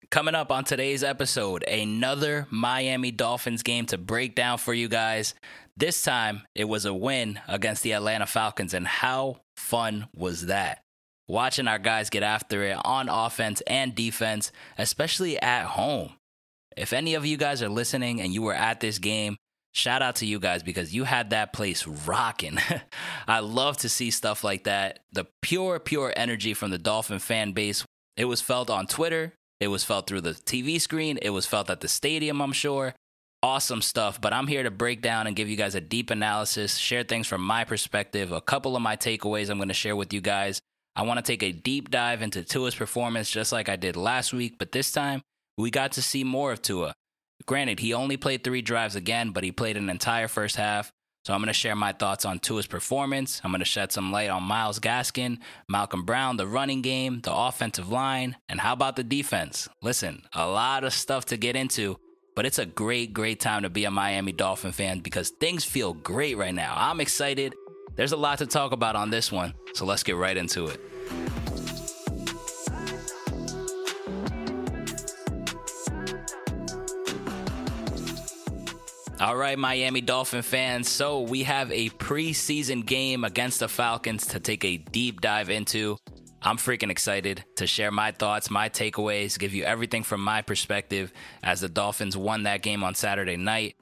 Coming up on today's episode, another Miami Dolphins game to break down for you guys. This time, it was a win against the Atlanta Falcons, and how fun was that? Watching our guys get after it on offense and defense, especially at home. If any of you guys are listening and you were at this game, shout out to you guys because you had that place rocking. I love to see stuff like that. The pure energy from the Dolphin fan base. It was felt on Twitter. It was felt through the TV screen. It was felt at the stadium, I'm sure. Awesome stuff. But I'm here to break down and give you guys a deep analysis, share things from my perspective, a couple of my takeaways I'm going to share with you guys. I want to take a deep dive into Tua's performance just like I did last week, but this time we got to see more of Tua. Granted, he only played 3 drives again, but he played an entire first half. So I'm going to share my thoughts on Tua's performance. I'm going to shed some light on Myles Gaskin, Malcolm Brown, the running game, the offensive line, and how about the defense? Listen, a lot of stuff to get into, but it's a great time to be a Miami Dolphin fan because things feel great right now. I'm excited. There's a lot to talk about on this one, so let's get right into it. All right, Miami Dolphin fans, so we have a preseason game against the Falcons to take a deep dive into. I'm freaking excited to share my thoughts, my takeaways, give you everything from my perspective as the Dolphins won that game on Saturday night,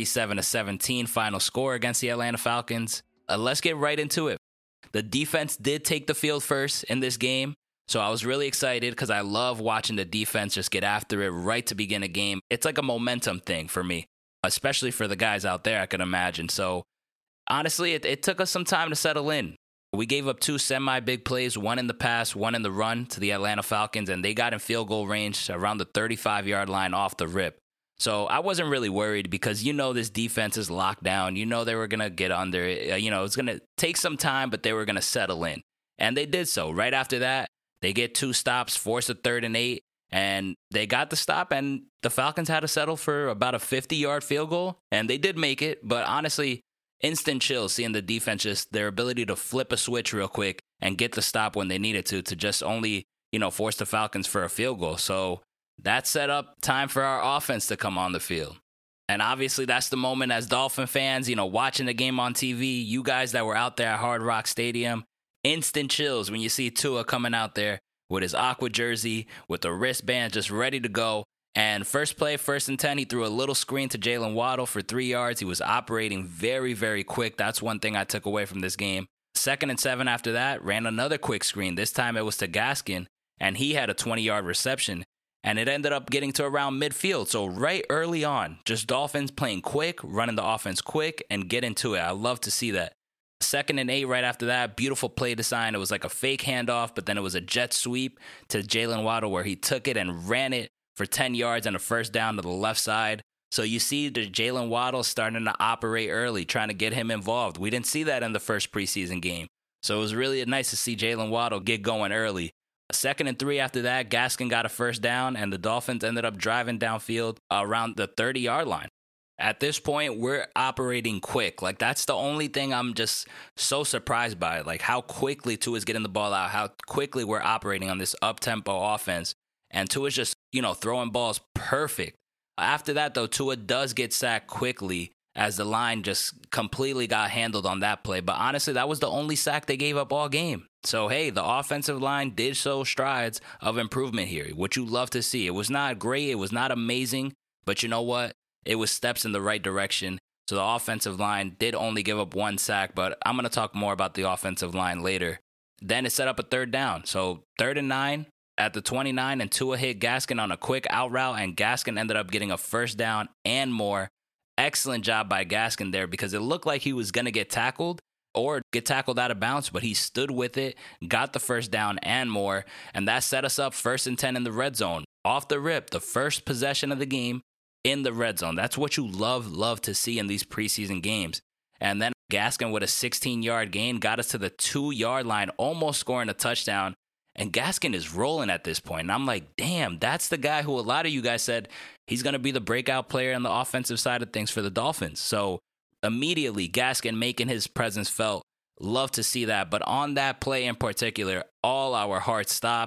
37-17 final score against the Atlanta Falcons. Let's get right into it. The defense did take the field first in this game, so I was really excited because I love watching the defense just get after it right to begin a game. It's like a momentum thing for me, especially for the guys out there, I can imagine. So, honestly, it took us some time to settle in. We gave up 2 semi-big plays, one in the pass, one in the run to the Atlanta Falcons, and they got in field goal range around the 35-yard line off the rip. So, I wasn't really worried because this defense is locked down. They were going to get under it. It's going to take some time, but they were going to settle in. And they did so. Right after that, they get 2 stops, force a 3rd and 8. And they got the stop, and the Falcons had to settle for about a 50-yard field goal, and they did make it. But honestly, instant chills seeing the defense, just their ability to flip a switch real quick and get the stop when they needed to just only, force the Falcons for a field goal. So that set up time for our offense to come on the field. And obviously, that's the moment as Dolphin fans, watching the game on TV, you guys that were out there at Hard Rock Stadium, instant chills when you see Tua coming out there with his aqua jersey, with the wristband just ready to go. And first play, 1st and 10, he threw a little screen to Jalen Waddle for 3 yards. He was operating very quick. That's one thing I took away from this game. 2nd and 7 after that, ran another quick screen. This time it was to Gaskin, and he had a 20-yard reception. And it ended up getting to around midfield. So right early on, just Dolphins playing quick, running the offense quick, and get into it. I love to see that. 2nd and 8 right after that, beautiful play design. It was like a fake handoff, but then it was a jet sweep to Jalen Waddle where he took it and ran it for 10 yards and a first down to the left side. So you see the Jalen Waddle starting to operate early, trying to get him involved. We didn't see that in the first preseason game. So it was really nice to see Jalen Waddle get going early. 2nd and 3 after that, Gaskin got a first down, and the Dolphins ended up driving downfield around the 30-yard line. At this point, we're operating quick. Like, that's the only thing I'm just so surprised by. Like, how quickly Tua's getting the ball out, how quickly we're operating on this up-tempo offense. And Tua's just, throwing balls perfect. After that, though, Tua does get sacked quickly as the line just completely got handled on that play. But honestly, that was the only sack they gave up all game. So, hey, the offensive line did show strides of improvement here, which you love to see. It was not great. It was not amazing. But you know what? It was steps in the right direction. So the offensive line did only give up 1 sack, but I'm going to talk more about the offensive line later. Then it set up a 3rd down. So 3rd and 9 at the 29, and Tua hit Gaskin on a quick out route, and Gaskin ended up getting a first down and more. Excellent job by Gaskin there because it looked like he was going to get tackled or get tackled out of bounds, but he stood with it, got the first down and more, and that set us up 1st and 10 in the red zone. Off the rip, the first possession of the game in the red zone. That's what you love to see in these preseason games. And then Gaskin with a 16-yard gain got us to the 2-yard line, almost scoring a touchdown. And Gaskin is rolling at this point. And I'm like, damn, that's the guy who a lot of you guys said he's going to be the breakout player on the offensive side of things for the Dolphins. So immediately, Gaskin making his presence felt. Love to see that. But on that play in particular, all our hearts stopped.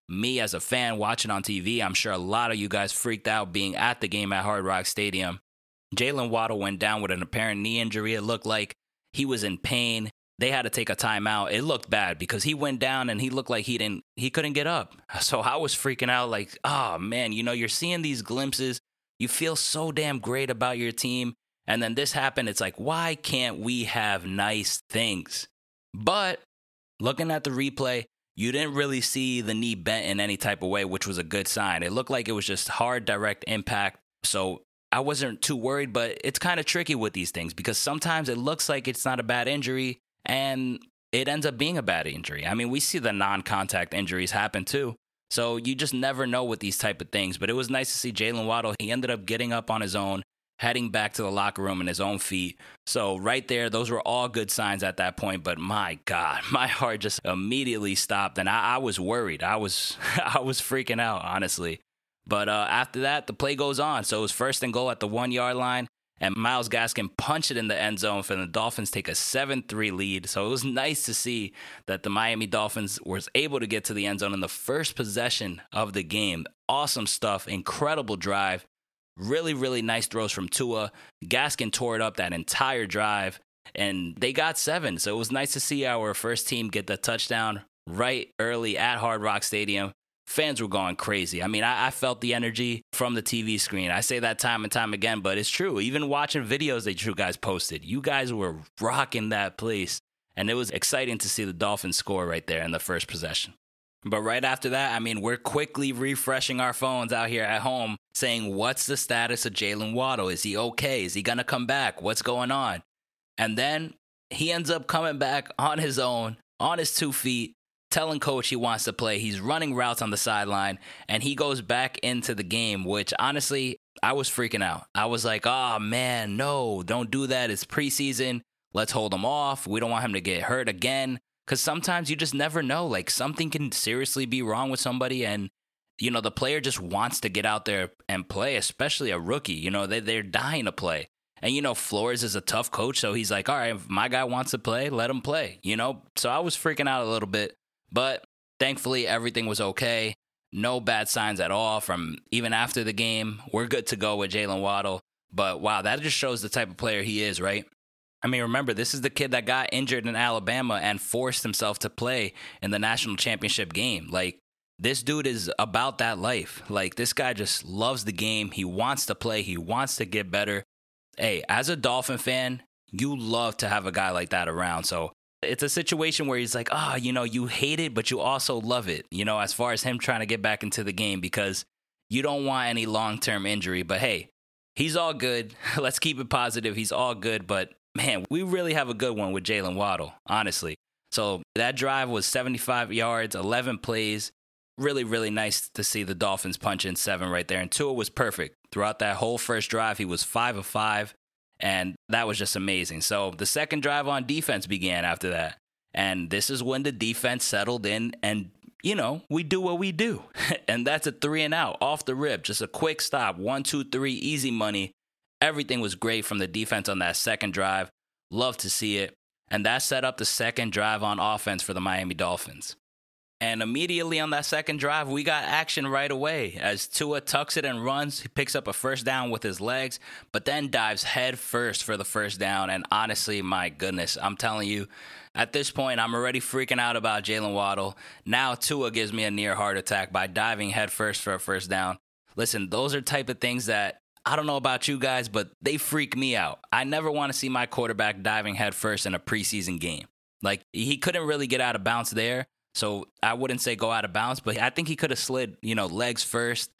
me as a fan watching on TV, I'm sure a lot of you guys freaked out being at the game at Hard Rock Stadium. Jalen Waddle went down with an apparent knee injury. It looked like he was in pain. They had to take a timeout. It looked bad because he went down and he looked like he couldn't get up. So I was freaking out like, oh man, you're seeing these glimpses. You feel so damn great about your team. And then this happened. It's like, why can't we have nice things? But looking at the replay, you didn't really see the knee bent in any type of way, which was a good sign. It looked like it was just hard, direct impact. So I wasn't too worried, but it's kind of tricky with these things because sometimes it looks like it's not a bad injury and it ends up being a bad injury. I mean, we see the non-contact injuries happen too. So you just never know with these type of things. But it was nice to see Jalen Waddle. He ended up getting up on his own, heading back to the locker room in his own feet. So right there, those were all good signs at that point. But my God, my heart just immediately stopped. And I was worried. I was freaking out, honestly. But after that, the play goes on. So it was 1st and goal at the 1 yard line. And Myles Gaskin punched it in the end zone for the Dolphins take a 7-3 lead. So it was nice to see that the Miami Dolphins was able to get to the end zone in the first possession of the game. Awesome stuff. Incredible drive. Really, really nice throws from Tua. Gaskin tore it up that entire drive, and they got 7. So it was nice to see our first team get the touchdown right early at Hard Rock Stadium. Fans were going crazy. I mean, I felt the energy from the TV screen. I say that time and time again, but it's true. Even watching videos that you guys posted, you guys were rocking that place. And it was exciting to see the Dolphins score right there in the first possession. But right after that, I mean, we're quickly refreshing our phones out here at home saying, what's the status of Jalen Waddle? Is he okay? Is he going to come back? What's going on? And then he ends up coming back on his own, on his 2 feet, telling coach he wants to play. He's running routes on the sideline, and he goes back into the game, which honestly, I was freaking out. I was like, oh man, no, don't do that. It's preseason. Let's hold him off. We don't want him to get hurt again. Because sometimes you just never know. Like, something can seriously be wrong with somebody, and, the player just wants to get out there and play, especially a rookie. They're dying to play. And, Flores is a tough coach, so he's like, all right, if my guy wants to play, let him play, So I was freaking out a little bit. But thankfully, everything was okay. No bad signs at all from even after the game. We're good to go with Jalen Waddle. But wow, that just shows the type of player he is, right? I mean, remember, this is the kid that got injured in Alabama and forced himself to play in the national championship game. Like, this dude is about that life. Like, this guy just loves the game. He wants to play. He wants to get better. Hey, as a Dolphin fan, you love to have a guy like that around. So it's a situation where he's like, you hate it, but you also love it, as far as him trying to get back into the game because you don't want any long-term injury. But hey, he's all good. Let's keep it positive. He's all good. But man, we really have a good one with Jalen Waddle, honestly. So that drive was 75 yards, 11 plays. Really, really nice to see the Dolphins punch in 7 right there. And Tua was perfect. Throughout that whole first drive, he was 5 of 5. And that was just amazing. So the second drive on defense began after that. And this is when the defense settled in and, we do what we do. And that's a 3 and out off the rip. Just a quick stop. 1, 2, 3, easy money. Everything was great from the defense on that second drive. Love to see it. And that set up the second drive on offense for the Miami Dolphins. And immediately on that second drive, we got action right away. As Tua tucks it and runs, he picks up a first down with his legs, but then dives head first for the first down. And honestly, my goodness, I'm telling you, at this point, I'm already freaking out about Jalen Waddle. Now Tua gives me a near heart attack by diving head first for a first down. Listen, those are type of things that I don't know about you guys, but they freak me out. I never want to see my quarterback diving head first in a preseason game. Like, he couldn't really get out of bounds there. So I wouldn't say go out of bounds, but I think he could have slid, legs first.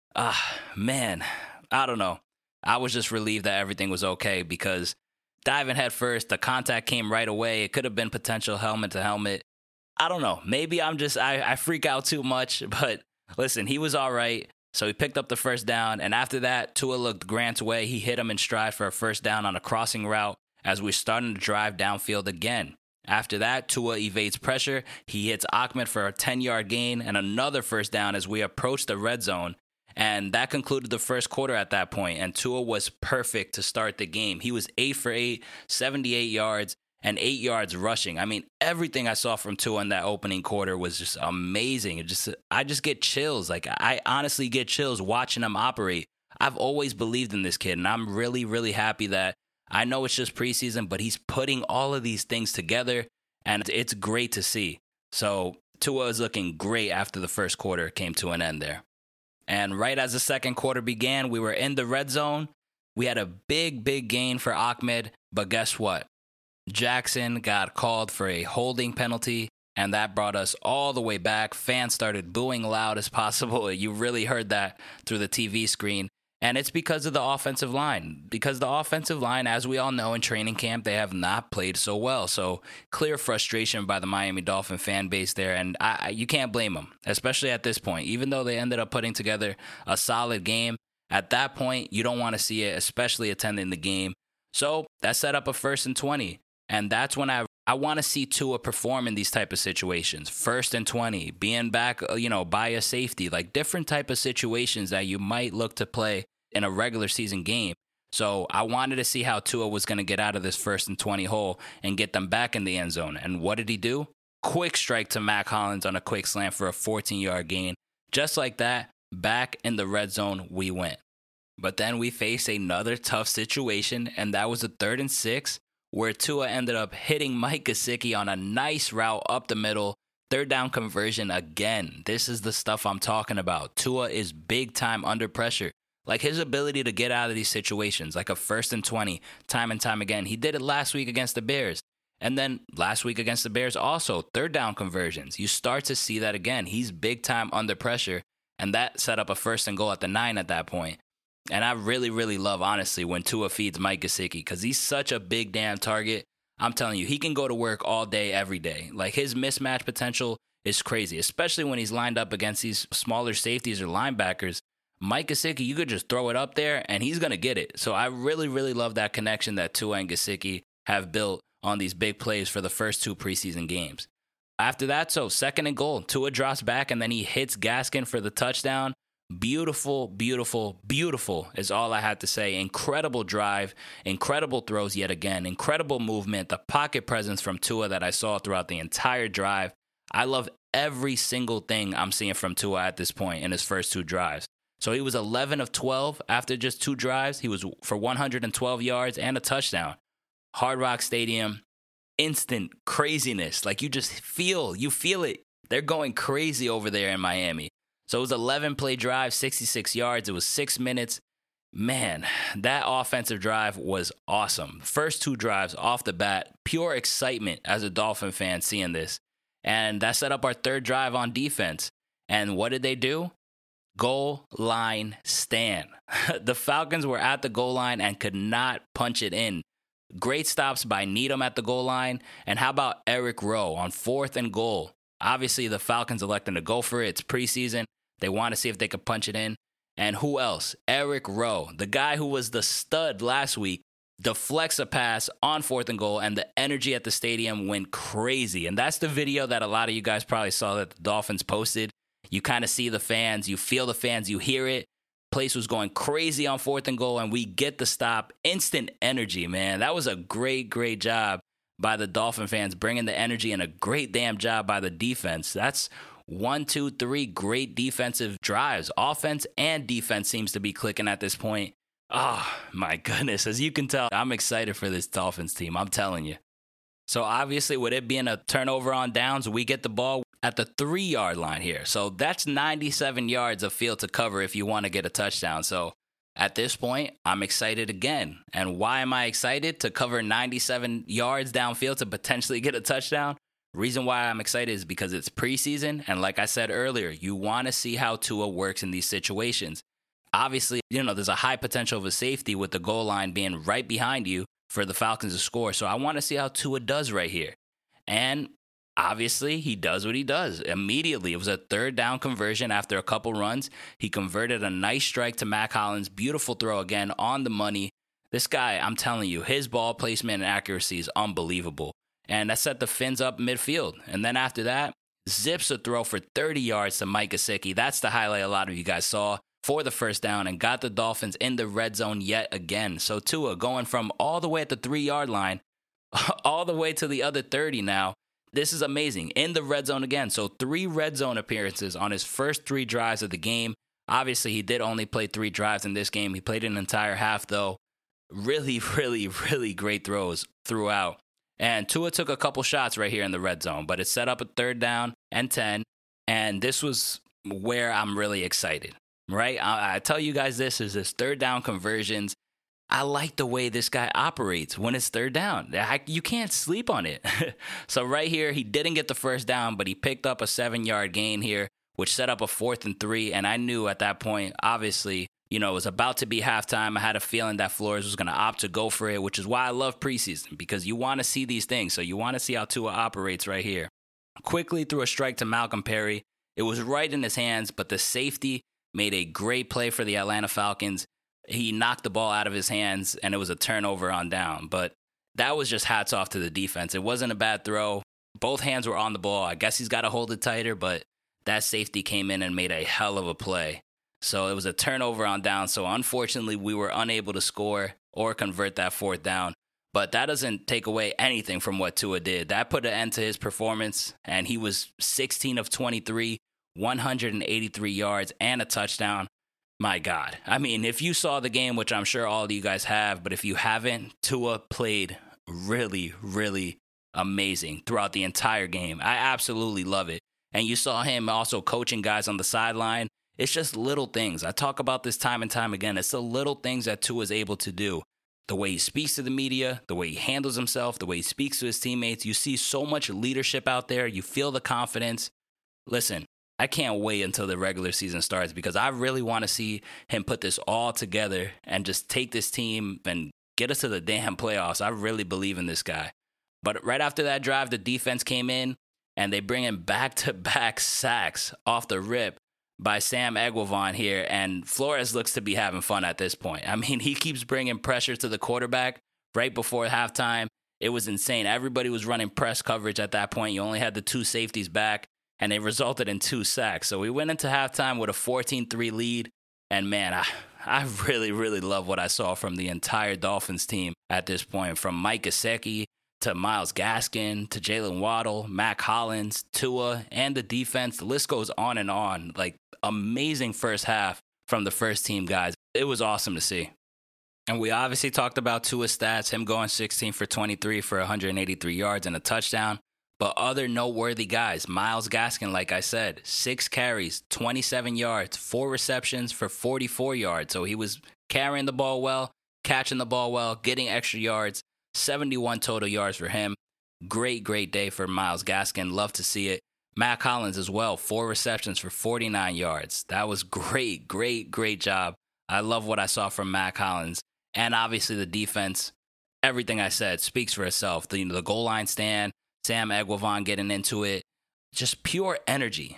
Man, I don't know. I was just relieved that everything was okay because diving head first, the contact came right away. It could have been potential helmet to helmet. I don't know. Maybe I freak out too much, but listen, he was all right. So he picked up the first down. And after that, Tua looked Grant's way. He hit him in stride for a first down on a crossing route as we're starting to drive downfield again. After that, Tua evades pressure. He hits Ahmed for a 10-yard gain and another first down as we approach the red zone. And that concluded the first quarter at that point. And Tua was perfect to start the game. He was 8 for 8, 78 yards, and 8 yards rushing. I mean, everything I saw from Tua in that opening quarter was just amazing. I just get chills. Like, I honestly get chills watching him operate. I've always believed in this kid, and I'm really, really happy that I know it's just preseason, but he's putting all of these things together, and it's great to see. So Tua is looking great after the first quarter came to an end there. And right as the second quarter began, we were in the red zone. We had a big, big gain for Ahmed, but guess what? Jackson got called for a holding penalty, and that brought us all the way back. Fans started booing loud as possible. You really heard that through the TV screen. And it's because of the offensive line. Because the offensive line, as we all know in training camp, they have not played so well. So clear frustration by the Miami Dolphin fan base there. And you can't blame them, especially at this point. Even though they ended up putting together a solid game, at that point, you don't want to see it, especially attending the game. So that set up a 1st and 20. And that's when I want to see Tua perform in these type of situations. 1st and 20, being back, by a safety, like different type of situations that you might look to play in a regular season game. So I wanted to see how Tua was going to get out of this 1st and 20 hole and get them back in the end zone. And what did he do? Quick strike to Mack Hollins on a quick slant for a 14-yard gain. Just like that, back in the red zone we went. But then we faced another tough situation, and that was a 3rd and 6, where Tua ended up hitting Mike Gesicki on a nice route up the middle. 3rd down conversion again. This is the stuff I'm talking about. Tua is big time under pressure. Like his ability to get out of these situations, like a 1st and 20, time and time again. He did it last week against the Bears. And then last week against the Bears also, 3rd down conversions. You start to see that again. He's big time under pressure. And that set up a 1st and goal at the 9 at that point. And I really, really love, honestly, when Tua feeds Mike Gesicki because he's such a big damn target. I'm telling you, he can go to work all day, every day. Like his mismatch potential is crazy, especially when he's lined up against these smaller safeties or linebackers. Mike Gesicki, you could just throw it up there and he's going to get it. So I really, really love that connection that Tua and Gesicki have built on these big plays for the first 2 preseason games. After that, 2nd and goal, Tua drops back and then he hits Gaskin for the touchdown. Beautiful, beautiful, beautiful is all I had to say. Incredible drive, incredible throws yet again, incredible movement, the pocket presence from Tua that I saw throughout the entire drive. I love every single thing I'm seeing from Tua at this point in his first 2 drives. So he was 11 of 12 after just 2 drives. He was for 112 yards and a touchdown. Hard Rock Stadium, instant craziness. Like you feel it. They're going crazy over there in Miami. So it was 11-play drive, 66 yards. It was 6 minutes. Man, that offensive drive was awesome. First 2 drives off the bat, pure excitement as a Dolphin fan seeing this. And that set up our 3rd drive on defense. And what did they do? Goal line stand. The Falcons were at the goal line and could not punch it in. Great stops by Needham at the goal line. And how about Eric Rowe on 4th and goal? Obviously, the Falcons electing to go for it. It's preseason. They want to see if they could punch it in. And who else? Eric Rowe, the guy who was the stud last week, deflects a pass on 4th and goal, and the energy at the stadium went crazy. And that's the video that a lot of you guys probably saw that the Dolphins posted. You kind of see the fans, you feel the fans, you hear it. Place was going crazy on 4th and goal, and we get the stop. Instant energy, man. That was a great, great job by the Dolphin fans, bringing the energy, and a great damn job by the defense. That's 1, 2, 3 great defensive drives. Offense and defense seems to be clicking at this point. Oh, my goodness. As you can tell, I'm excited for this Dolphins team. I'm telling you. So obviously, with it being a turnover on downs, we get the ball at the 3-yard line here. So that's 97 yards of field to cover if you want to get a touchdown. So at this point, I'm excited again. And why am I excited? To cover 97 yards downfield to potentially get a touchdown? Reason why I'm excited is because it's preseason. And like I said earlier, you want to see how Tua works in these situations. Obviously, there's a high potential of a safety with the goal line being right behind you for the Falcons to score. So I want to see how Tua does right here. And obviously, he does what he does immediately. It was a 3rd down conversion after a couple runs. He converted a nice strike to Mack Hollins. Beautiful throw again on the money. This guy, I'm telling you, his ball placement and accuracy is unbelievable. And that set the Fins up midfield. And then after that, zips a throw for 30 yards to Mike Gesicki. That's the highlight a lot of you guys saw for the 1st down and got the Dolphins in the red zone yet again. So Tua going from all the way at the 3-yard line all the way to the other 30 now. This is amazing. In the red zone again. So 3 red zone appearances on his first 3 drives of the game. Obviously, he did only play 3 drives in this game. He played an entire half, though. Really, really, really great throws throughout. And Tua took a couple shots right here in the red zone, but it set up a 3rd down and 10. And this was where I'm really excited, right? I tell you guys this is his 3rd down conversions. I like the way this guy operates when it's 3rd down. You can't sleep on it. So right here, he didn't get the 1st down, but he picked up a 7-yard gain here, which set up a 4th and 3. And I knew at that point, obviously, it was about to be halftime. I had a feeling that Flores was going to opt to go for it, which is why I love preseason, because you want to see these things. So you want to see how Tua operates right here. Quickly threw a strike to Malcolm Perry. It was right in his hands, but the safety made a great play for the Atlanta Falcons. He knocked the ball out of his hands, and it was a turnover on down. But that was just hats off to the defense. It wasn't a bad throw. Both hands were on the ball. I guess he's got to hold it tighter, but that safety came in and made a hell of a play. So it was a turnover on down. So unfortunately, we were unable to score or convert that 4th down. But that doesn't take away anything from what Tua did. That put an end to his performance, and he was 16 of 23, 183 yards, and a touchdown. My God. I mean, if you saw the game, which I'm sure all of you guys have, but if you haven't, Tua played really, really amazing throughout the entire game. I absolutely love it. And you saw him also coaching guys on the sideline. It's just little things. I talk about this time and time again. It's the little things that Tua is able to do. The way he speaks to the media, the way he handles himself, the way he speaks to his teammates. You see so much leadership out there. You feel the confidence. Listen, I can't wait until the regular season starts because I really want to see him put this all together and just take this team and get us to the damn playoffs. I really believe in this guy. But right after that drive, the defense came in and they bring in back-to-back sacks off the rip by Sam Eguavoen here, and Flores looks to be having fun at this point. I mean, he keeps bringing pressure to the quarterback right before halftime. It was insane. Everybody was running press coverage at that point. You only had the 2 safeties back, and it resulted in 2 sacks. So we went into halftime with a 14-3 lead, and man, I really, really love what I saw from the entire Dolphins team at this point, from Mike Gesicki to Myles Gaskin, to Jalen Waddle, Mac Hollins, Tua, and the defense. The list goes on and on. Like, amazing first half from the first team guys. It was awesome to see. And we obviously talked about Tua's stats, him going 16 for 23 for 183 yards and a touchdown. But other noteworthy guys, Myles Gaskin, like I said, 6 carries, 27 yards, 4 receptions for 44 yards. So he was carrying the ball well, catching the ball well, getting extra yards. 71 total yards for him. Great day for Myles Gaskin. Love to see it. Mac Hollins as well, 4 receptions for 49 yards. That was great job. I love what I saw from Mac Hollins. And obviously the defense, everything I said speaks for itself. The goal line stand, Sam Eguavoen getting into it. Just pure energy.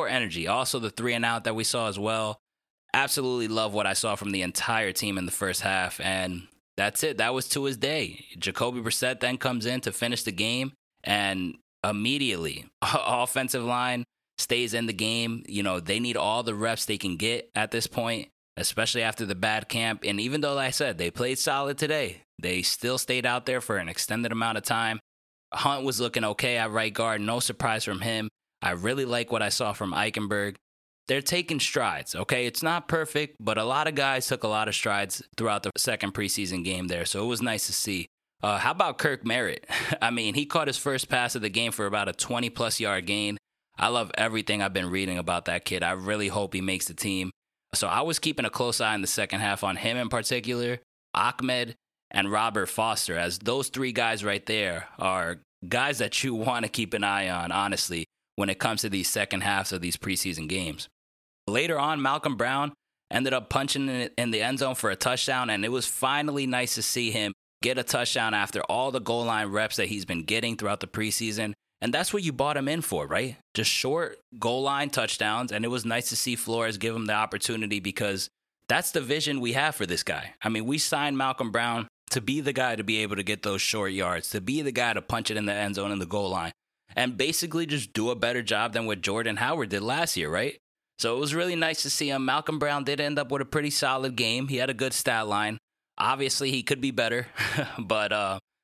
Also the 3-and-out that we saw as well. Absolutely love what I saw from the entire team in the first half. And that's it. That was Tua's day. Jacoby Brissett then comes in to finish the game, and immediately, offensive line stays in the game. They need all the reps they can get at this point, especially after the bad camp. And even though, like I said, they played solid today, they still stayed out there for an extended amount of time. Hunt was looking okay at right guard. No surprise from him. I really like what I saw from Eichenberg. They're taking strides, okay? It's not perfect, but a lot of guys took a lot of strides throughout the second preseason game there, so it was nice to see. How about Kirk Merritt? I mean, he caught his first pass of the game for about a 20-plus yard gain. I love everything I've been reading about that kid. I really hope he makes the team. So I was keeping a close eye in the second half on him in particular, Ahmed, and Robert Foster, as those 3 guys right there are guys that you want to keep an eye on, honestly, when it comes to these second halves of these preseason games. Later on, Malcolm Brown ended up punching it in the end zone for a touchdown, and it was finally nice to see him get a touchdown after all the goal line reps that he's been getting throughout the preseason. And that's what you bought him in for, right? Just short goal line touchdowns, and it was nice to see Flores give him the opportunity because that's the vision we have for this guy. I mean, we signed Malcolm Brown to be the guy to be able to get those short yards, to be the guy to punch it in the end zone and the goal line, and basically just do a better job than what Jordan Howard did last year, right? So it was really nice to see him. Malcolm Brown did end up with a pretty solid game. He had a good stat line. Obviously, he could be better, but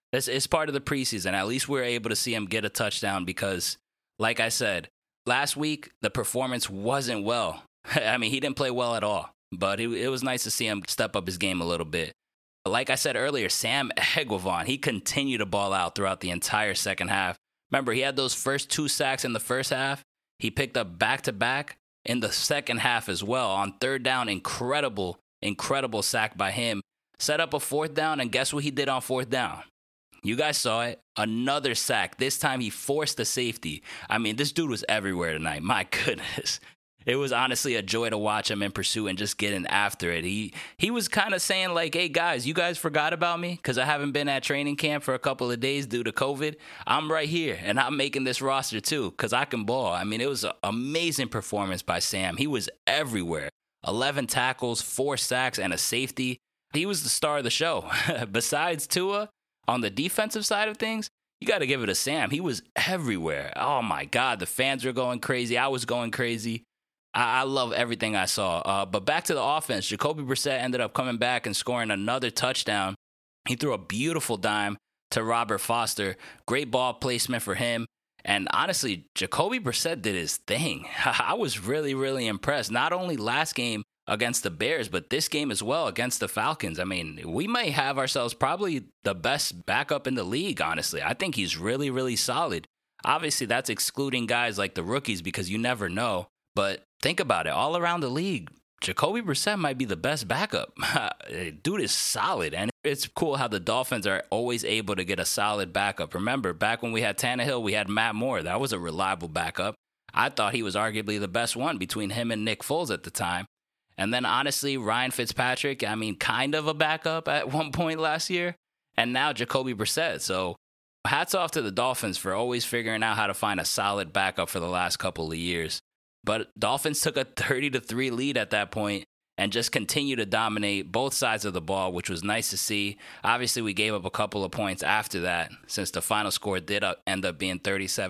It's part of the preseason. At least we're able to see him get a touchdown because, like I said, last week the performance wasn't well. I mean, he didn't play well at all, but it was nice to see him step up his game a little bit. Like I said earlier, Sam Eguavoen, he continued to ball out throughout the entire second half. Remember, he had those first 2 sacks in the first half. He picked up back-to-back in the second half as well. On third down, incredible sack by him. Set up a fourth down, and guess what he did on fourth down? You guys saw it. Another sack. This time he forced the safety. I mean, this dude was everywhere tonight. My goodness. It was honestly a joy to watch him in pursuit and just getting after it. He was kind of saying like, hey, guys, you guys forgot about me because I haven't been at training camp for a couple of days due to COVID. I'm right here, and I'm making this roster too because I can ball. I mean, it was an amazing performance by Sam. He was everywhere. 11 tackles, 4 sacks, and a safety. He was the star of the show. Besides Tua, on the defensive side of things, you got to give it to Sam. He was everywhere. Oh, my God. The fans were going crazy. I was going crazy. I love everything I saw. But back to the offense, Jacoby Brissett ended up coming back and scoring another touchdown. He threw a beautiful dime to Robert Foster. Great ball placement for him. And honestly, Jacoby Brissett did his thing. I was really, really impressed. Not only last game against the Bears, but this game as well against the Falcons. I mean, we might have ourselves probably the best backup in the league, honestly. I think he's really, really solid. Obviously, that's excluding guys like the rookies because you never know. But think about it. All around the league, Jacoby Brissett might be the best backup. Dude is solid. And it's cool how the Dolphins are always able to get a solid backup. Remember, back when we had Tannehill, we had Matt Moore. That was a reliable backup. I thought he was arguably the best one between him and Nick Foles at the time. And then, honestly, Ryan Fitzpatrick, I mean, kind of a backup at one point last year. And now Jacoby Brissett. So hats off to the Dolphins for always figuring out how to find a solid backup for the last couple of years. But Dolphins took a 30-3 lead at that point and just continued to dominate both sides of the ball, which was nice to see. Obviously, we gave up a couple of points after that since the final score did end up being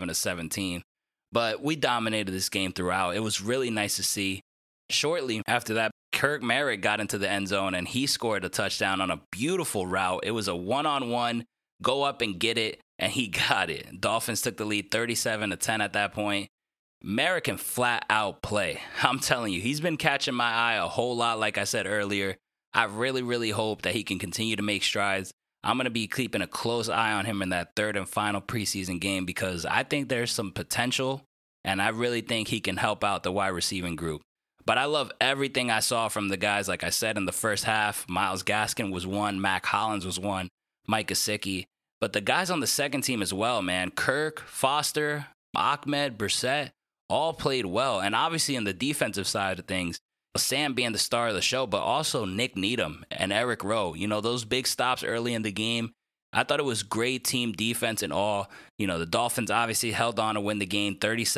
37-17. But we dominated this game throughout. It was really nice to see. Shortly after that, Kirk Merritt got into the end zone and he scored a touchdown on a beautiful route. It was a one-on-one, go up and get it, and he got it. Dolphins took the lead 37-10 at that point. Merritt can flat out play. I'm telling you, he's been catching my eye a whole lot, like I said earlier. I really, really hope that he can continue to make strides. I'm going to be keeping a close eye on him in that third and final preseason game because I think there's some potential, and I really think he can help out the wide receiving group. But I love everything I saw from the guys. Like I said, in the first half, Myles Gaskin was one, Mac Hollins was one, Mike Gesicki. But the guys on the second team as well, man, Kirk, Foster, Ahmed, Brissett, all played well. And obviously in the defensive side of things, Sam being the star of the show, but also Nick Needham and Eric Rowe. You know, those big stops early in the game. I thought it was great team defense and all. You know, the Dolphins obviously held on to win the game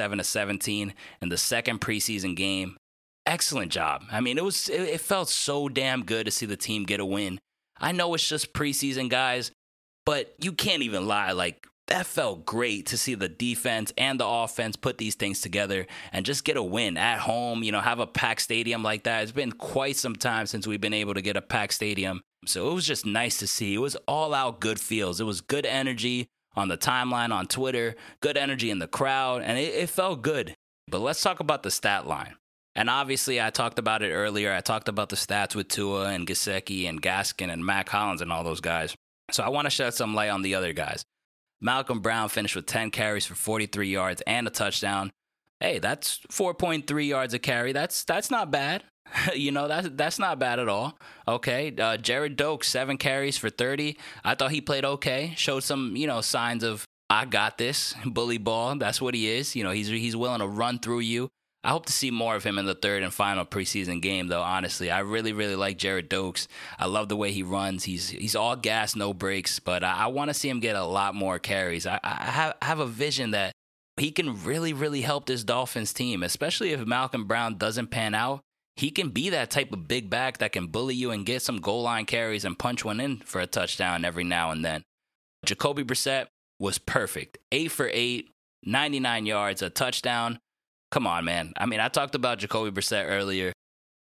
37-17 in the second preseason game. Excellent job. I mean, it felt so damn good to see the team get a win. I know it's just preseason, guys, but you can't even lie. Like, that felt great to see the defense and the offense put these things together and just get a win at home, you know, have a packed stadium like that. It's been quite some time since we've been able to get a packed stadium. So it was just nice to see. It was all out good feels. It was good energy on the timeline, on Twitter, good energy in the crowd, and it felt good. But let's talk about the stat line. And obviously, I talked about it earlier. I talked about the stats with Tua and Gesicki and Gaskin and Mac Hollins and all those guys. So I want to shed some light on the other guys. Malcolm Brown finished with 10 carries for 43 yards and a touchdown. Hey, that's 4.3 yards a carry. That's not bad. You know, that's not bad at all. Okay, Jared Doak, 7 carries for 30. I thought he played okay. Showed some, you know, signs of, I got this, bully ball. That's what he is. You know, he's willing to run through you. I hope to see more of him in the third and final preseason game, though, honestly. I really, really like Jared Dokes. I love the way he runs. He's all gas, no brakes, but I want to see him get a lot more carries. I have a vision that he can really, really help this Dolphins team, especially if Malcolm Brown doesn't pan out. He can be that type of big back that can bully you and get some goal line carries and punch one in for a touchdown every now and then. Jacoby Brissett was perfect. 8 for 8, 99 yards, a touchdown. Come on, man. I mean, I talked about Jacoby Brissett earlier.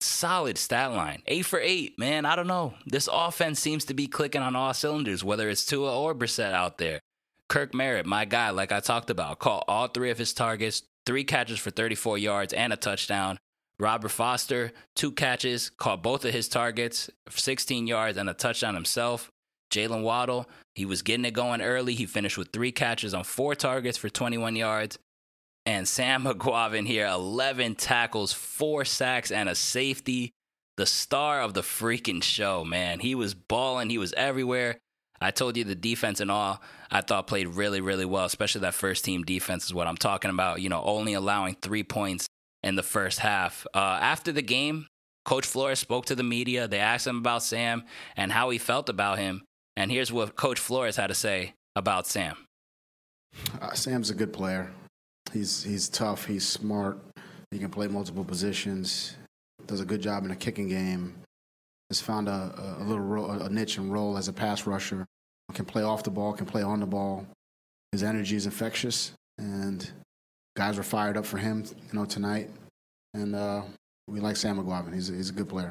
solid stat line. 8 for 8, man. I don't know. This offense seems to be clicking on all cylinders, whether it's Tua or Brissett out there. Kirk Merritt, my guy, like I talked about, caught all 3 of his targets, 3 catches for 34 yards and a touchdown. Robert Foster, 2 catches, caught both of his targets, 16 yards and a touchdown himself. Jalen Waddle, he was getting it going early. He finished with 3 catches on 4 targets for 21 yards. And Sam McGuavin here, 11 tackles, 4 sacks, and a safety. The star of the freaking show, man. He was balling. He was everywhere. I told you the defense and all, I thought played really, really well, especially that first-team defense is what I'm talking about. You know, only allowing 3 points in the first half. After the game, Coach Flores spoke to the media. They asked him about Sam and how he felt about him. And here's what Coach Flores had to say about Sam. Sam's a good player. He's tough. He's smart. He can play multiple positions. Does a good job in the kicking game. Has found a niche and role as a pass rusher. Can play off the ball. Can play on the ball. His energy is infectious, and guys were fired up for him, tonight. And we like Sam McGuavin. He's a good player.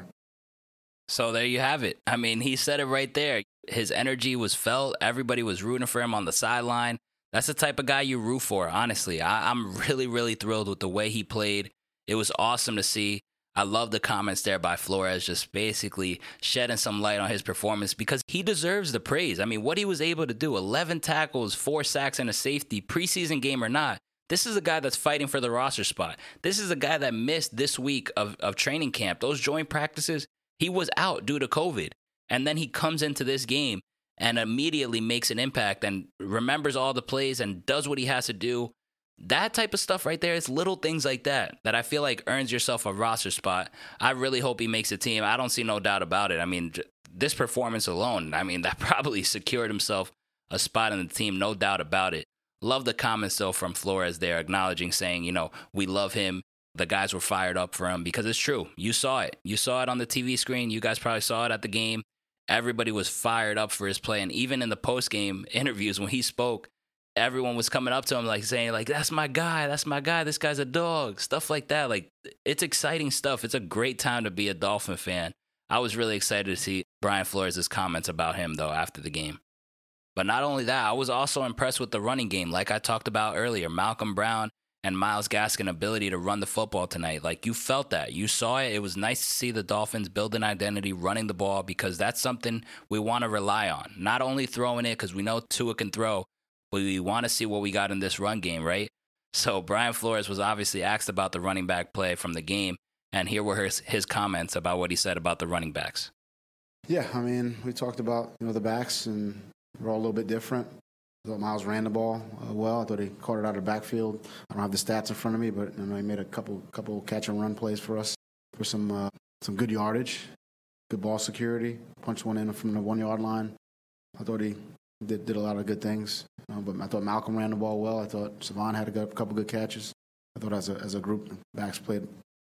So there you have it. I mean, he said it right there. His energy was felt. Everybody was rooting for him on the sideline. That's the type of guy you root for, honestly. I'm really, really thrilled with the way he played. It was awesome to see. I love the comments there by Flores, just basically shedding some light on his performance because he deserves the praise. I mean, what he was able to do, 11 tackles, 4 sacks, and a safety, preseason game or not, this is a guy that's fighting for the roster spot. This is a guy that missed this week of training camp. Those joint practices, he was out due to COVID. And then he comes into this game and immediately makes an impact and remembers all the plays and does what he has to do. That type of stuff right there, it's little things like that I feel like earns yourself a roster spot. I really hope he makes a team. I don't see no doubt about it. I mean, this performance alone, that probably secured himself a spot in the team, no doubt about it. Love the comments, though, from Flores there, acknowledging, saying, we love him. The guys were fired up for him because it's true. You saw it. You saw it on the TV screen. You guys probably saw it at the game. Everybody was fired up for his play. And even in the post-game interviews when he spoke, everyone was coming up to him saying, that's my guy. That's my guy. This guy's a dog. Stuff like that. It's exciting stuff. It's a great time to be a Dolphin fan. I was really excited to see Brian Flores' comments about him, though, after the game. But not only that, I was also impressed with the running game. Like I talked about earlier, Malcolm Brown and Myles Gaskin ability to run the football tonight. You felt that. You saw it. It was nice to see the Dolphins build an identity running the ball because that's something we want to rely on. Not only throwing it because we know Tua can throw, but we want to see what we got in this run game, right? So Brian Flores was obviously asked about the running back play from the game, and here were his comments about what he said about the running backs. Yeah, we talked about the backs, and they're all a little bit different. I thought Myles ran the ball well. I thought he caught it out of the backfield. I don't have the stats in front of me, but he made a couple catch and run plays for us for some good yardage, good ball security. Punched one in from the 1 yard line. I thought he did a lot of good things. But I thought Malcolm ran the ball well. I thought Savon had a couple good catches. I thought as a group, backs played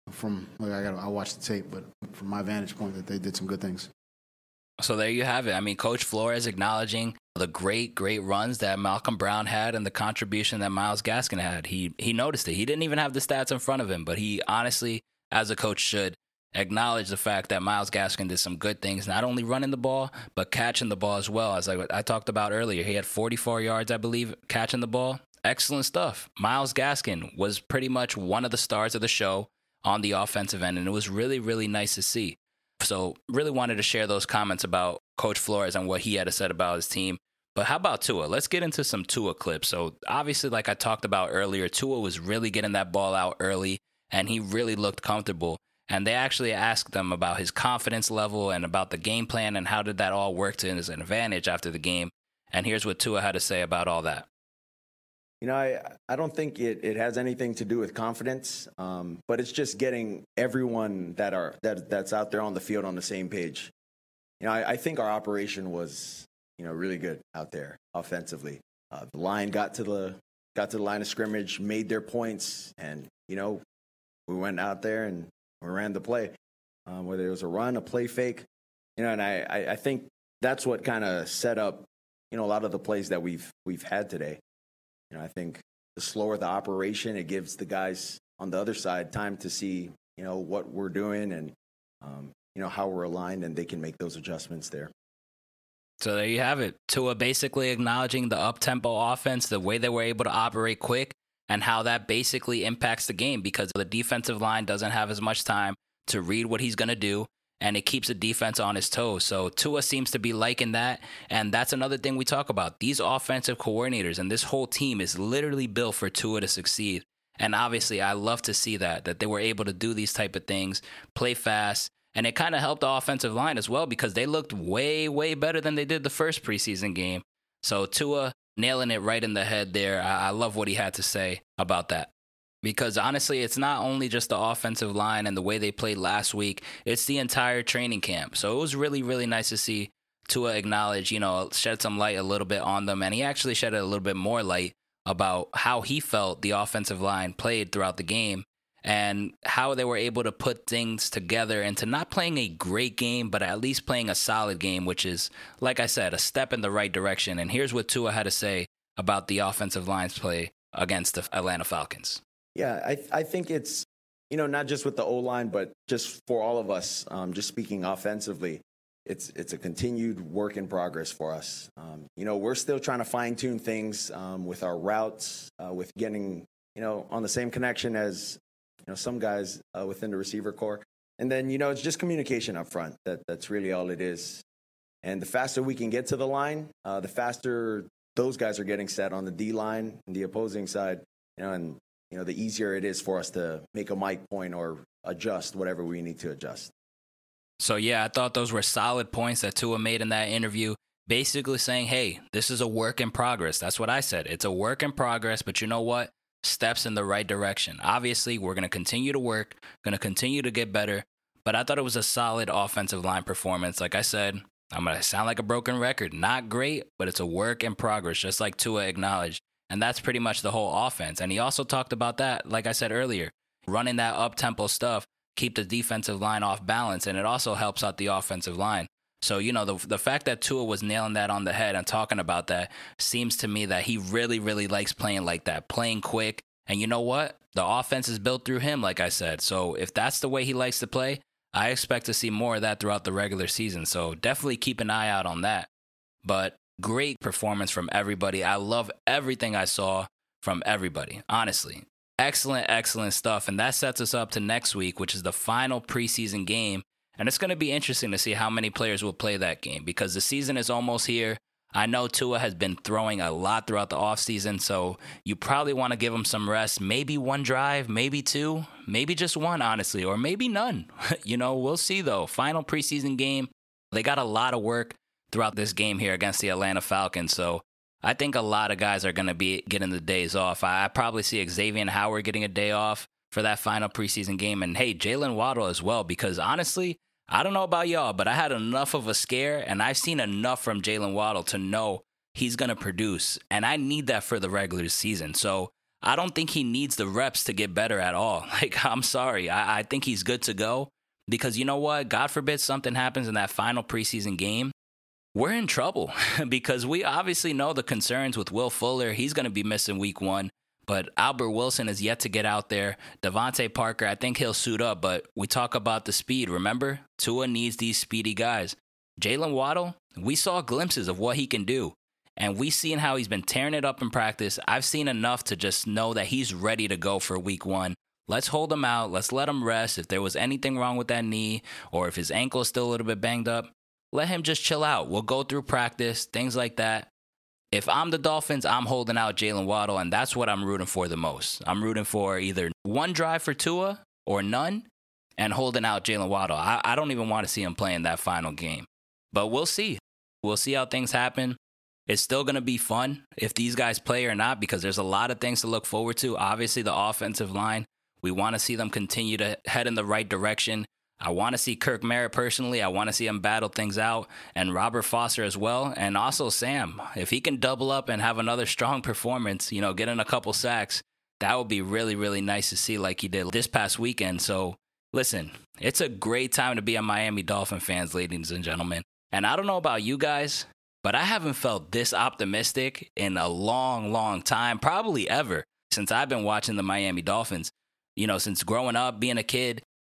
I watched the tape, but from my vantage point, that they did some good things. So there you have it. Coach Flores acknowledging the great runs that Malcolm Brown had and the contribution that Myles Gaskin had. He noticed it. He didn't even have the stats in front of him, but he honestly, as a coach should, acknowledge the fact that Myles Gaskin did some good things, not only running the ball, but catching the ball as well. As I talked about earlier, he had 44 yards, I believe, catching the ball. Excellent stuff. Myles Gaskin was pretty much one of the stars of the show on the offensive end, and it was really, really nice to see. So really wanted to share those comments about Coach Flores and what he had to say about his team. But how about Tua? Let's get into some Tua clips. So obviously, like I talked about earlier, Tua was really getting that ball out early, and he really looked comfortable. And they actually asked him about his confidence level and about the game plan and how did that all work to his advantage after the game. And here's what Tua had to say about all that. I don't think it has anything to do with confidence, but it's just getting everyone that's out there on the field on the same page. I think our operation was, really good out there offensively. The line got to the line of scrimmage, made their points, and we went out there and we ran the play, whether it was a run, a play fake, and I think that's what kind of set up, a lot of the plays that we've had today. I think the slower the operation, it gives the guys on the other side time to see, what we're doing and how we're aligned, and they can make those adjustments there. So there you have it. Tua basically acknowledging the up-tempo offense, the way they were able to operate quick, and how that basically impacts the game because the defensive line doesn't have as much time to read what he's going to do, and it keeps the defense on his toes. So Tua seems to be liking that, and that's another thing we talk about. These offensive coordinators and this whole team is literally built for Tua to succeed. And obviously, I love to see that they were able to do these type of things, play fast, and it kind of helped the offensive line as well because they looked way, way better than they did the first preseason game. So Tua nailing it right in the head there. I love what he had to say about that. Because honestly, it's not only just the offensive line and the way they played last week, it's the entire training camp. So it was really, really nice to see Tua acknowledge, shed some light a little bit on them. And he actually shed a little bit more light about how he felt the offensive line played throughout the game and how they were able to put things together into not playing a great game, but at least playing a solid game, which is, like I said, a step in the right direction. And here's what Tua had to say about the offensive line's play against the Atlanta Falcons. Yeah, I think it's, not just with the O-line, but just for all of us, just speaking offensively, it's a continued work in progress for us. We're still trying to fine-tune things with our routes, with getting, on the same connection as, some guys within the receiver core. And then, it's just communication up front. That's really all it is. And the faster we can get to the line, the faster those guys are getting set on the D-line and the opposing side, and the easier it is for us to make a mic point or adjust whatever we need to adjust. So, yeah, I thought those were solid points that Tua made in that interview, basically saying, hey, this is a work in progress. That's what I said. It's a work in progress, but you know what? Steps in the right direction. Obviously, we're going to continue to work, going to continue to get better, but I thought it was a solid offensive line performance. Like I said, I'm going to sound like a broken record. Not great, but it's a work in progress, just like Tua acknowledged. And that's pretty much the whole offense. And he also talked about that, like I said earlier, running that up-tempo stuff, keep the defensive line off balance, and it also helps out the offensive line. So, the fact that Tua was nailing that on the head and talking about that seems to me that he really, really likes playing like that, playing quick. And you know what? The offense is built through him, like I said. So if that's the way he likes to play, I expect to see more of that throughout the regular season. So definitely keep an eye out on that. But great performance from everybody. I love everything I saw from everybody, honestly. Excellent, excellent stuff. And that sets us up to next week, which is the final preseason game. And it's going to be interesting to see how many players will play that game because the season is almost here. I know Tua has been throwing a lot throughout the offseason, so you probably want to give him some rest. Maybe one drive, maybe two, maybe just one, honestly, or maybe none. We'll see, though. Final preseason game. They got a lot of work throughout this game here against the Atlanta Falcons, so I think a lot of guys are going to be getting the days off. I probably see Xavier Howard getting a day off for that final preseason game, and hey, Jalen Waddle as well, because honestly, I don't know about y'all, but I had enough of a scare, and I've seen enough from Jalen Waddle to know he's going to produce, and I need that for the regular season. So I don't think he needs the reps to get better at all. I'm sorry. I think he's good to go because you know what? God forbid something happens in that final preseason game. We're in trouble because we obviously know the concerns with Will Fuller. He's going to be missing week 1. But Albert Wilson is yet to get out there. Devontae Parker, I think he'll suit up, but we talk about the speed. Remember, Tua needs these speedy guys. Jalen Waddle, we saw glimpses of what he can do, and we've seen how he's been tearing it up in practice. I've seen enough to just know that he's ready to go for week 1. Let's hold him out. Let's let him rest. If there was anything wrong with that knee or if his ankle is still a little bit banged up, let him just chill out. We'll go through practice, things like that. If I'm the Dolphins, I'm holding out Jalen Waddle, and that's what I'm rooting for the most. I'm rooting for either one drive for Tua or none, and holding out Jalen Waddle. I don't even want to see him playing that final game. But we'll see. We'll see how things happen. It's still going to be fun if these guys play or not because there's a lot of things to look forward to. Obviously, the offensive line, we want to see them continue to head in the right direction. I want to see Kirk Merritt personally. I want to see him battle things out, and Robert Foster as well, and also Sam. If he can double up and have another strong performance, getting a couple sacks, that would be really, really nice to see like he did this past weekend. So, listen, it's a great time to be a Miami Dolphin fans, ladies and gentlemen. And I don't know about you guys, but I haven't felt this optimistic in a long, long time, probably ever, since I've been watching the Miami Dolphins. Since growing up, being a kid,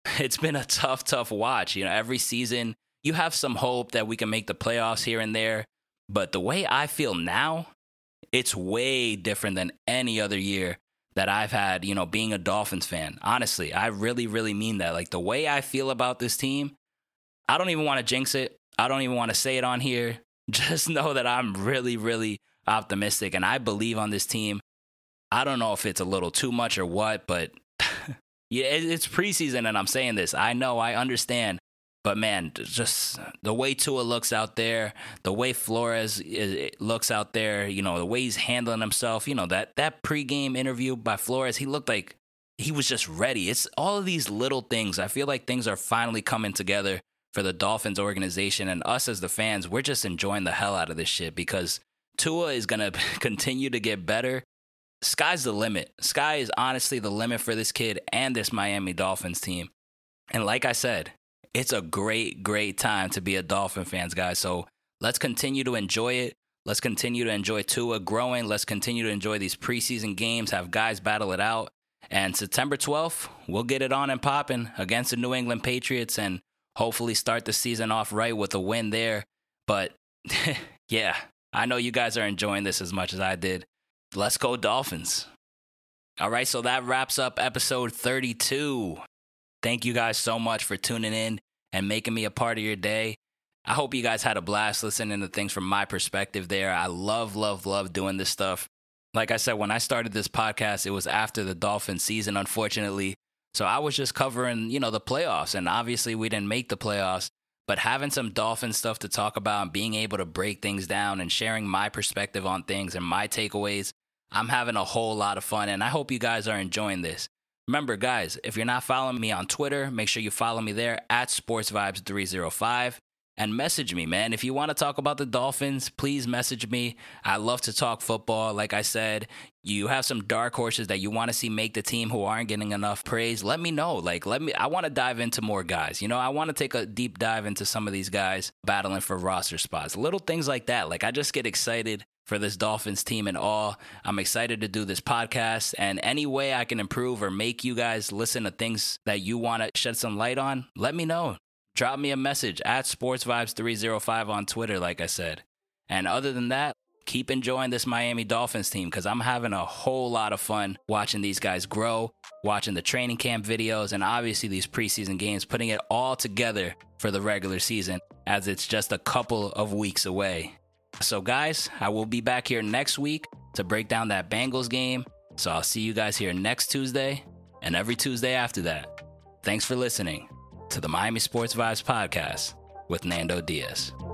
it's been a tough watch. You know, every season you have some hope that we can make the playoffs here and there. But the way I feel now, it's way different than any other year that I've had, you know, being a Dolphins fan. Honestly, I really, really mean that. Like, the way I feel about this team, I don't even want to jinx it. I don't even want to say it on here. Just know that I'm really, really optimistic, and I believe on this team. I don't know if it's a little too much or what, but yeah, it's preseason, and I'm saying this. I know, I understand. But, man, just the way Tua looks out there, the way Flores looks out there, you know, the way he's handling himself, you know, that pregame interview by Flores, he looked like he was just ready. It's all of these little things. I feel like things are finally coming together for the Dolphins organization, and us as the fans, we're just enjoying the hell out of this shit because Tua is going to continue to get better. Sky's the limit. Sky is honestly the limit for this kid and this Miami Dolphins team. And like I said, it's a great time to be a Dolphin fans, guys. So let's continue to enjoy it. Let's continue to enjoy Tua growing. Let's continue to enjoy these preseason games, have guys battle it out. And September 12th, we'll get it on and popping against the New England Patriots and hopefully start the season off right with a win there. But yeah, I know you guys are enjoying this as much as I did. Let's go Dolphins. All right, so that wraps up episode 32. Thank you guys so much for tuning in and making me a part of your day. I hope you guys had a blast listening to things from my perspective there. I love doing this stuff. Like I said, when I started this podcast, it was after the Dolphins season, unfortunately. So I was just covering, you know, the playoffs. And obviously we didn't make the playoffs. But having some Dolphin stuff to talk about and being able to break things down and sharing my perspective on things and my takeaways, I'm having a whole lot of fun. And I hope you guys are enjoying this. Remember, guys, if you're not following me on Twitter, make sure you follow me there at SportsVibes305 and message me, man. If you want to talk about the Dolphins, please message me. I love to talk football. Like I said, you have some dark horses that you want to see make the team who aren't getting enough praise. Let me know. I want to dive into more guys. You know, I want to take a deep dive into some of these guys battling for roster spots. Little things like that. Like, I just get excited for this Dolphins team and all. I'm excited to do this podcast, and any way I can improve or make you guys listen to things that you want to shed some light on, let me know. Drop me a message at SportsVibes305 on Twitter, like I said. And other than that, keep enjoying this Miami Dolphins team because I'm having a whole lot of fun watching these guys grow, watching the training camp videos, and obviously these preseason games, putting it all together for the regular season as it's just a couple of weeks away. So, guys, I will be back here next week to break down that Bengals game. So I'll see you guys here next Tuesday and every Tuesday after that. Thanks for listening to the Miami Sports Vibes podcast with Nando Diaz.